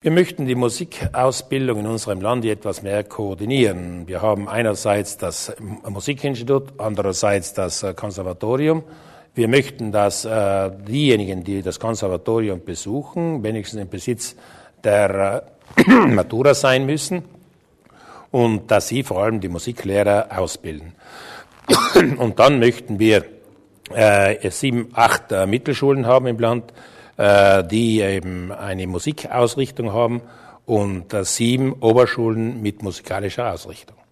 Wir möchten die Musikausbildung in unserem Land etwas mehr koordinieren. Wir haben einerseits das Musikinstitut, andererseits das Konservatorium. Wir möchten, dass diejenigen, die das Konservatorium besuchen, wenigstens im Besitz der Matura sein müssen und dass sie vor allem die Musiklehrer ausbilden. Und dann möchten wir 7, 8 Mittelschulen haben im Land, die eben eine Musikausrichtung haben und 7 Oberschulen mit musikalischer Ausrichtung.